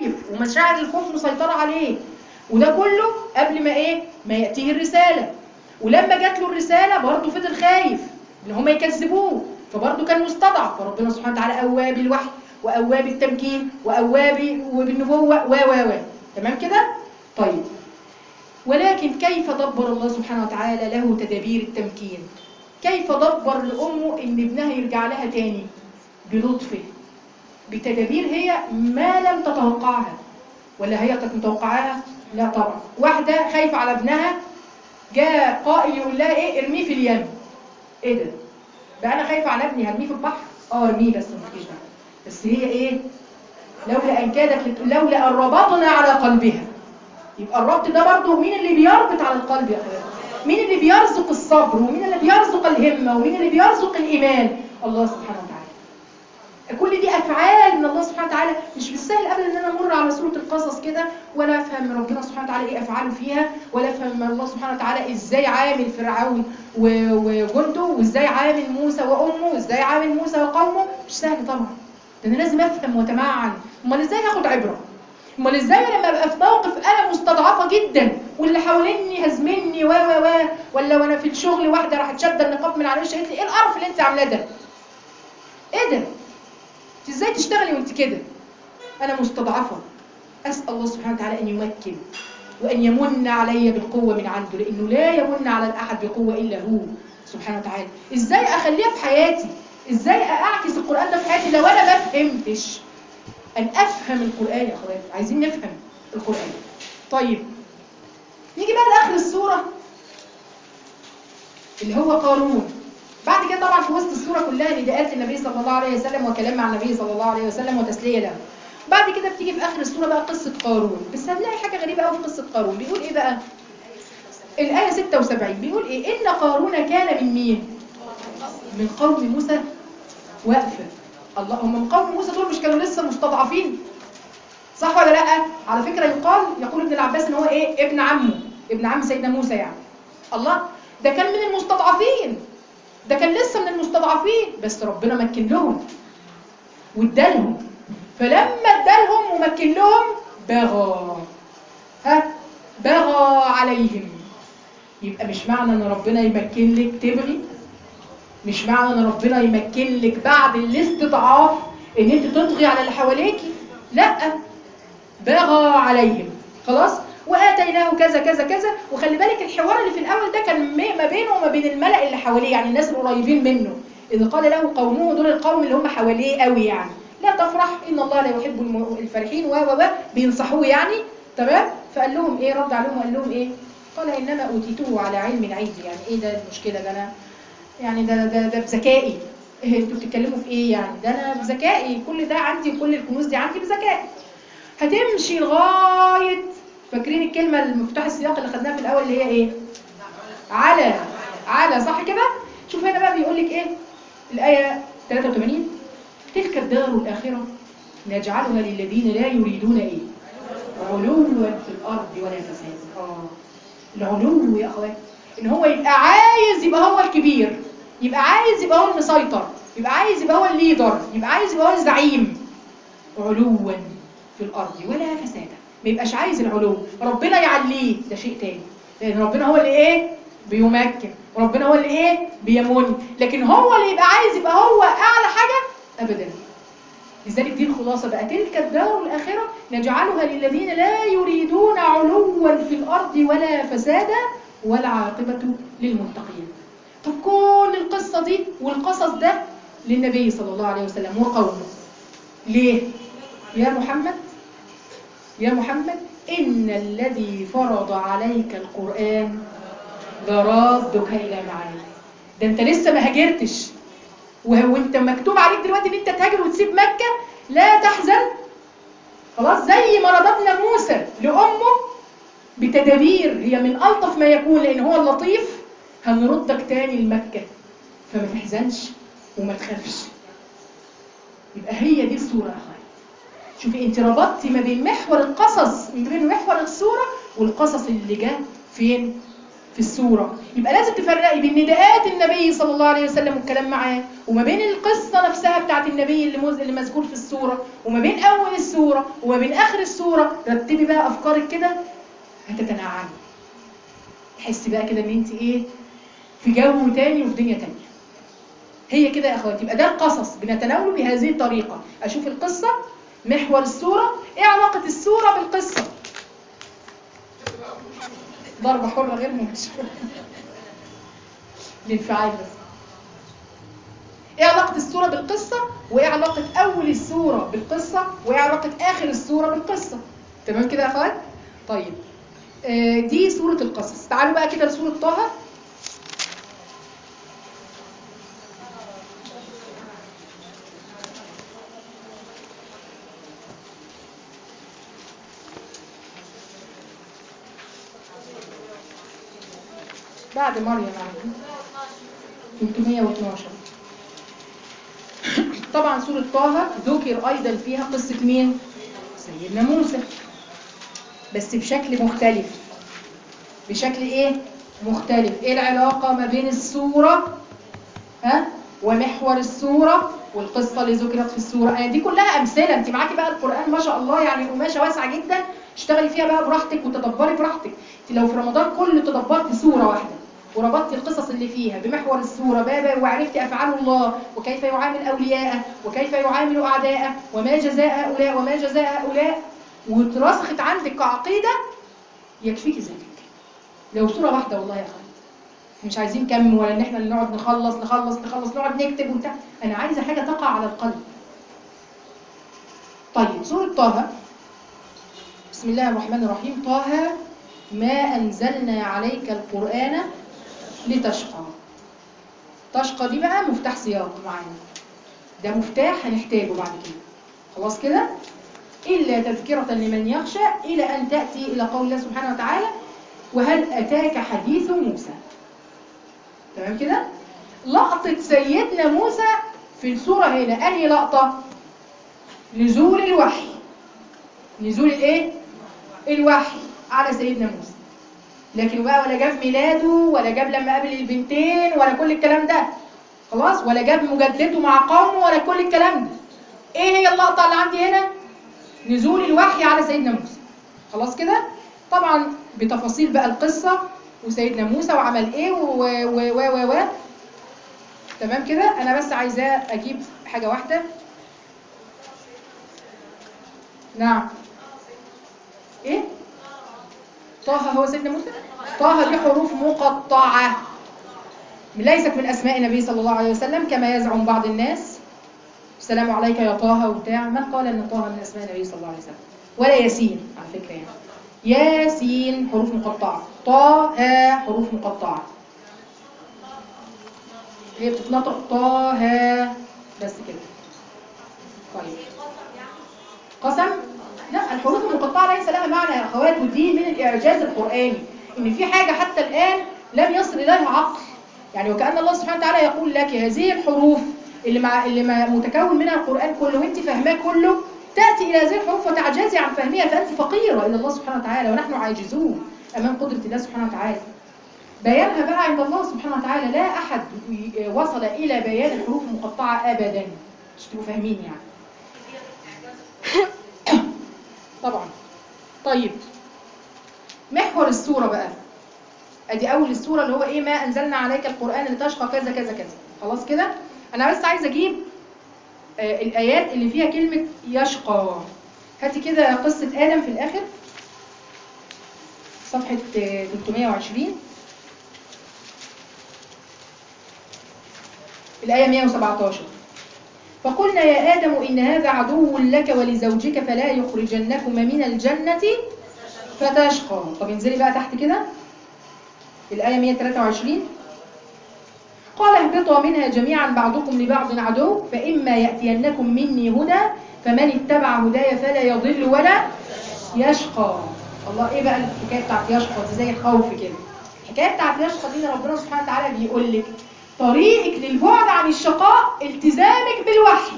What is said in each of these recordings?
خايف ومشاعر الخوف مسيطرة عليه، وده كله قبل ما ايه؟ ما يأتيه الرسالة. ولما جات له الرسالة برضه فضل خايف ان هم يكذبوه، فبرضه كان مستضعف، فربنا سبحانه وتعالى قواه بالوحي وقواه بالتمكين وقواه بالنبوة و تمام كده؟ طيب، ولكن كيف دبر الله سبحانه وتعالى له تدابير التمكين؟ كيف دبر لأمه إن ابنها يرجع لها تاني؟ بلطفه، بتدابير هي ما لم تتوقعها. ولا هي كانت متوقعاها؟ لا طبعا. واحدة خايفة على ابنها، جاء قائل يقول لها ايه؟ ارميه في اليم. ايه ده؟ بقى انا خايفة على ابني هرميه في البحر؟ ارميه بس ما تجيش بقى. بس هي ايه؟ لولا ان كادت لولا ان ربطنا على قلبها. يبقى الربط ده برضه مين اللي بيربط على القلب يا اخويا؟ مين اللي بيرزق الصبر؟ ومين اللي بيرزق الهمة؟ ومين اللي بيرزق الإيمان؟ الله سبحانه وتعالى. كل دي أفعال من الله سبحانه وتعالى. مش بالسهل أبدا إن أنا أمر على سورة القصص كده ولا أفهم ربنا سبحانه وتعالى إيه أفعاله فيها، ولا أفهم الله سبحانه وتعالى إزاي عامل فرعون وجنده، وإزاي عامل موسى وأمه، وإزاي عامل موسى وقومه. مش سهل طبعا. ده أنا لازم أفهم وأتمعن. أمال إزاي هاخد عبرة؟ امال ازاي لما ابقى في موقف انا مستضعفه جدا واللي حواليني هزمني ولا وانا في الشغل واحده راحت شاده النقاب من على وشي قالت لي ايه القرف اللي انت عاملاه ده؟ ايه ده؟ انت ازاي تشتغلي وانت كده؟ انا مستضعفه. اسال الله سبحانه وتعالى ان يمكن وان يمن علي بالقوه من عنده، لانه لا يمن على الاحد بقوه الا هو سبحانه وتعالى. ازاي اخليها في حياتي؟ ازاي اعكس القران ده في حياتي لو انا ما فهمتش؟ أن أفهم القرآن يا أخواتي. عايزين نفهم القرآن. طيب، نيجي بقى لآخر السورة اللي هو قارون. بعد كده طبعا في وسط السورة كلها نداءات للنبي صلى الله عليه وسلم وكلام مع النبي صلى الله عليه وسلم وتسلية له. بعد كده بتيجي في آخر السورة بقى قصة قارون. بس هنلاقي حاجة غريبة قوي في قصة قارون. بيقول إيه بقى؟ الآية 76 بيقول إيه؟ إن قارون كان من مين؟ من قوم موسى. واقفة. الله، هم من قوم موسى دول مش كانوا لسه مستضعفين؟ صح ولا لا؟ على فكرة يقول ابن العباس ان هو ايه؟ ابن عم سيدنا موسى يعني. الله، ده كان من المستضعفين، ده كان لسه من المستضعفين، بس ربنا مكن لهم وادالهم. فلما ادالهم ومكن لهم بغى عليهم. يبقى مش معنى ان ربنا يمكن لك تبغي، مش معنى ان ربنا يمكن لك بعد الاستضعاف ان انت تطغي على اللي حواليكي. لا، بغى عليهم. خلاص، واتيناه كذا كذا كذا. وخلي بالك الحوار اللي في الاول ده كان ما بينه وما بين الملأ اللي حواليه، يعني الناس القريبين منه. اذ قال له قومه، دول القوم اللي هم حواليه قوي يعني. لا تفرح ان الله لا يحب الفرحين بينصحوه يعني. تمام. فقال لهم ايه؟ رد عليهم وقال لهم ايه؟ قال انما اوتيته على علم عندي. يعني ايه ده المشكله؟ ده انا يعني ده بذكائي. إيه انتوا بتتكلموا في ايه يعني؟ ده انا بذكائي، كل ده عندي وكل الكنوز دي عندي بذكائي. هتمشي لغايه، فاكرين الكلمه المفتاح السياق اللي خدناها في الاول اللي هي ايه؟ على صح كده. شوف هنا بقى بيقول لك ايه الايه 83: تلك الدار الاخره نجعلها للذين لا يريدون ايه؟ علوا في الارض ولا فساد. العلو يا اخوات، ان هو يبقى عايز يبقى هو الكبير، يبقى عايز يبقى هو المسيطر، يبقى عايز يبقى هو الليدر، يبقى عايز يبقى هو الزعيم. علوا في الارض ولا فسادا. ما يبقاش عايز العلو، ربنا يعليه، ده شيء تاني. لان ربنا هو اللي ايه؟ بيمكن. ربنا هو اللي ايه؟ بيمن. لكن هو اللي يبقى عايز يبقى هو اعلى حاجه ابدا. لذلك دي الخلاصه بقى: تلك الدار الاخره نجعلها للذين لا يريدون علوا في الارض ولا فسادا والعاقبه للمتقين. طب كل القصه دي والقصص ده للنبي صلى الله عليه وسلم وقومه ليه؟ يا محمد إن الذي فرض عليك القرآن لرادك إلى معاد. ده أنت لسه ما هاجرتش، وانت مكتوب عليك دلوقتي ان انت تهاجر وتسيب مكة. لا تحزن. خلاص، زي ما رددنا موسى لأمه بتدابير هي من ألطف ما يكون لأن هو اللطيف، هنردك تاني لمكة، فما تحزنش وما تخافش. يبقى هي دي الصورة يا أخوان. شوفي انت ربطتي ما بين محور القصص، ما بين محور السورة والقصص اللي جاء فين؟ في في السورة. يبقى لازم تفرقي بين نداءات النبي صلى الله عليه وسلم والكلام معاه، وما بين القصة نفسها بتاعت النبي اللي مذكور في السورة، وما بين أول السورة وما بين آخر السورة. رتبي بقى أفكارك كده هتتنعمي، تحسي بقى كده إن أنت إيه، في جو تاني وفي دنيا تانية. هي كده يا أخواتي. يبقى ده القصص بنتناوله بهذه الطريقة. أشوف القصة، محور السورة، إيه علاقة السورة بالقصة؟ ضربة حرة غير مباشرة الانفعال بس. ايه علاقة السورة بالقصة، وايه علاقة اول السورة بالقصة، وايه علاقة اخر السورة بالقصة. تمام كده يا اخوات؟ طيب دي سورة القصص. تعالوا بقى كده لسورة طه. بعد مريم على 312. طبعا سورة طه ذكر ايضا فيها قصة مين؟ سيدنا موسى، بس بشكل مختلف. بشكل ايه؟ مختلف. ايه العلاقة ما بين السورة ومحور السورة والقصة اللي ذكرت في السورة؟ يعني دي كلها أمثلة. انت معاكي بقى القرآن ما شاء الله، يعني قماشة واسعة جدا، اشتغلي فيها بقى براحتك وتدبري براحتك. انت لو في رمضان كله تدبرتي سورة واحدة وربطتي القصص اللي فيها بمحور السورة بابا، وعرفتي أفعال الله وكيف يعامل أولياءه وكيف يعامل أعداءه وما جزاء هؤلاء وما جزاء هؤلاء، وترسخت عندك كعقيدة، يكفيكي ذلك. لو سورة واحدة والله يا أخوان. مش عايزين كم ولا ان احنا اللي نقعد نخلص نقعد نكتب وبتاع. انا عايزه حاجه تقع على القلب. طيب سوره طه. بسم الله الرحمن الرحيم. طه ما انزلنا عليك القران لتشقى. تشقى دي بقى مفتاح سياق معانا، ده مفتاح هنحتاجه بعد كده. خلاص كده؟ الا تذكره لمن يخشى، الى ان تاتي الى قول الله سبحانه وتعالى وهل اتاك حديث موسى. تمام كده؟ لقطة سيدنا موسى في السورة هنا أنهي لقطة؟ نزول الوحي. نزول الايه؟ الوحي على سيدنا موسى. لكن بقى ولا جاب ميلاده ولا جاب لما قابل البنتين ولا كل الكلام ده. خلاص؟ ولا جاب مجدده مع قومه ولا كل الكلام ده. ايه هي اللقطة اللي عندي هنا؟ نزول الوحي على سيدنا موسى. خلاص كده؟ طبعا بتفاصيل بقى القصة وسيدنا موسى وعمل ايه و تمام كده؟ انا بس عايزاه اجيب حاجة واحدة. نعم. ايه؟ طه هو سيدنا موسى؟ طه دي حروف مقطعة ليست من اسماء النبي صلى الله عليه وسلم كما يزعم بعض الناس. السلام عليك يا طه وبتاع. من قال ان طه من اسماء النبي صلى الله عليه وسلم؟ ولا ياسين على فكرة. يعني ياسين حروف مقطعة، طه حروف مقطعة. هي بتتنطق طه بس كده. طيب قسم؟ لا، الحروف المقطعة ليس لها معنى يا أخوات، ودي من الإعجاز القرآني إن في حاجة حتى الآن لم يصل إليها عقل. يعني وكأن الله سبحانه وتعالى يقول لك هذه الحروف اللي متكون منها القرآن كله وانت فاهماه كله، تأتي إلى هذه الحروف وتعجزي عن فهمها، فأنت فقيرة إلى الله سبحانه وتعالى ونحن عاجزون أمام قدرة الله سبحانه وتعالى. بيانها بقى عند الله سبحانه وتعالى. لا أحد وصل إلى بيان الحروف المقطعة أبدا، مش تبقوا فاهمين يعني. طبعا. طيب محور السورة بقى، ادي اول السورة اللي هو ايه؟ ما انزلنا عليك القرآن لتشقى كذا كذا كذا. خلاص كده؟ انا بس عايزه اجيب الايات اللي فيها كلمة يشقى. هاتي كده قصة آدم في الاخر صفحة 320 الآية 117. فقلنا يا آدم إن هذا عدو لك ولزوجك فلا يخرجنكما من الجنة فتشقى. طب انزلي بقى تحت كده الآية 123. قال اهبطوا منها جميعا بعضكم لبعض عدو فإما يأتينكم مني هدى فمن اتبع هدايا فلا يضل ولا يشقى. الله، ايه بقى الحكايه بتاعت يشقى دي؟ زي الخوف كده. الحكايه بتاعت يشقى دي ربنا سبحانه وتعالى بيقول لك طريقك للبعد عن الشقاء التزامك بالوحي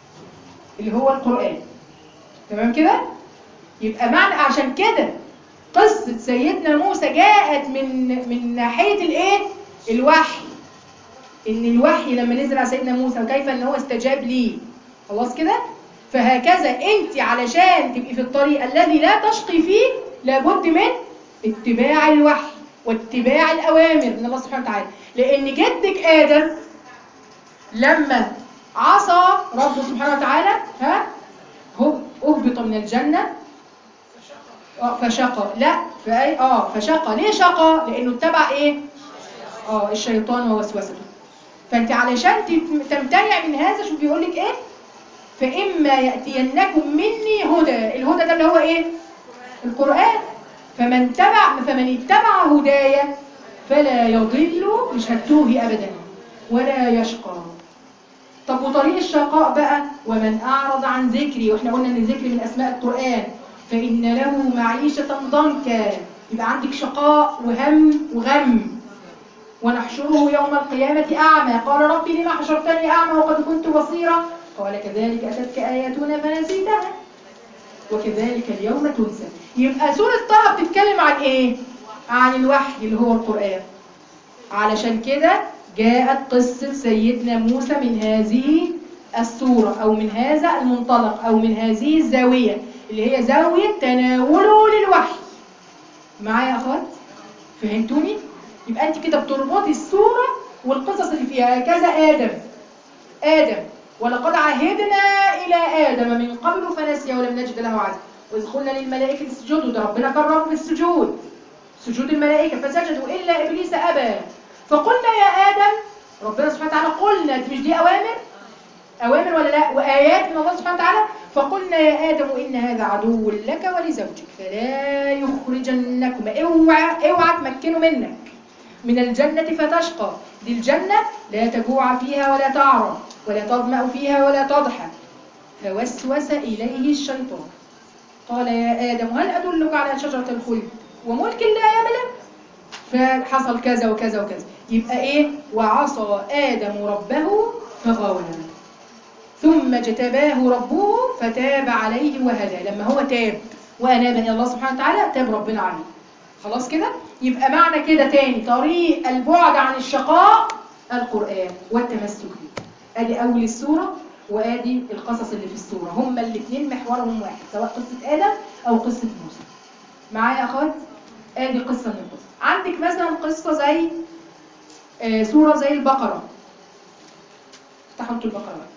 اللي هو القرآن. تمام كده؟ يبقى معنى عشان كده قصة سيدنا موسى جاءت من ناحية الايه؟ الوحي. ان الوحي لما نزل على سيدنا موسى وكيف ان هو استجاب ليه. خلاص كده؟ فهكذا انت علشان تبقي في الطريق الذي لا تشقي فيه لابد من اتباع الوحي واتباع الأوامر من الله سبحانه وتعالى. لأن جدك آدم لما عصى ربه سبحانه وتعالى أهبط من الجنة فشقى. لا فشقى. ليه شقى؟ لأنه اتبع إيه؟ الشيطان ووسوسته. فأنت علشان تمتنع من هذا شوف بيقول لك إيه؟ فإما يأتينكم مني هدى. الهدى ده اللي هو إيه؟ القرآن. فمن اتبع هدايا فلا يضل، مش هتوهي أبدا، ولا يشقى. طب وطريق الشقاء بقى؟ ومن أعرض عن ذكري، وإحنا قلنا إن الذكر من أسماء القرآن، فإن له معيشة ضنكا. يبقى عندك شقاء وهم وغم. ونحشره يوم القيامة أعمى قال ربي لما حشرتني أعمى وقد كنت بصيرا قال كذلك أتتك آياتنا فنسيتها وكذلك اليوم تنسى. يبقى سورة طه بتتكلم عن ايه؟ عن الوحي اللي هو القرآن. علشان كده جاءت قصة سيدنا موسى من هذه السورة او من هذا المنطلق او من هذه الزاوية اللي هي زاوية تناوله للوحي. معايا يا اخوات؟ فهمتوني؟ يبقى انت كده بتربطي السورة والقصص اللي فيها. كذا آدم ولقد عهدنا إلى آدم من قبل فنسي ولم نجد له عزما وإذ قلنا للملائكة اسجدوا. ده ربنا كرمه بالسجود، سجود الملائكة، فسجدوا إلا إبليس أبى. فقلنا يا آدم، ربنا سبحانه وتعالى قلنا، مش دي أوامر ولا لا؟ وآيات من الله سبحانه وتعالى. فقلنا يا آدم إن هذا عدو لك ولزوجك فلا يخرجنكما. اوعى تمكنوا منك من الجنة فتشقى. دي الجنة لا تجوع فيها ولا تعرى ولا تظمأ فيها ولا تضحى. فوسوس إليه الشيطان قال يا آدم هل أدلك على شجرة الخلد وملك لا يبلى؟ فحصل كذا وكذا وكذا. يبقى إيه؟ وعصى آدم ربه فغوى ثم اجتباه ربه فتاب عليه وهدى. لما هو تاب وأناب إلى الله سبحانه وتعالى تاب ربنا عليه. خلاص كده؟ يبقى معنى كده تاني طريق البعد عن الشقاء القرآن والتمسك به. ادي اول السورة وادي القصص اللي في السورة، هما الاثنين محورهم واحد سواء قصة آدم او قصة موسى. معايا يا اخوات؟ ادي قصة من القصص. عندك مثلا قصة زي سورة زي البقرة. افتحوا انتوا البقرة بقى.